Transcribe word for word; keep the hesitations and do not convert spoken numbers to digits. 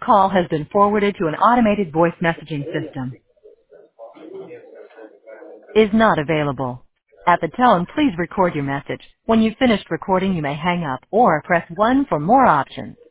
call has been forwarded to an automated voice messaging system. Is not available. At the tone, please record your message. When you've finished recording, you may hang up or press one for more options.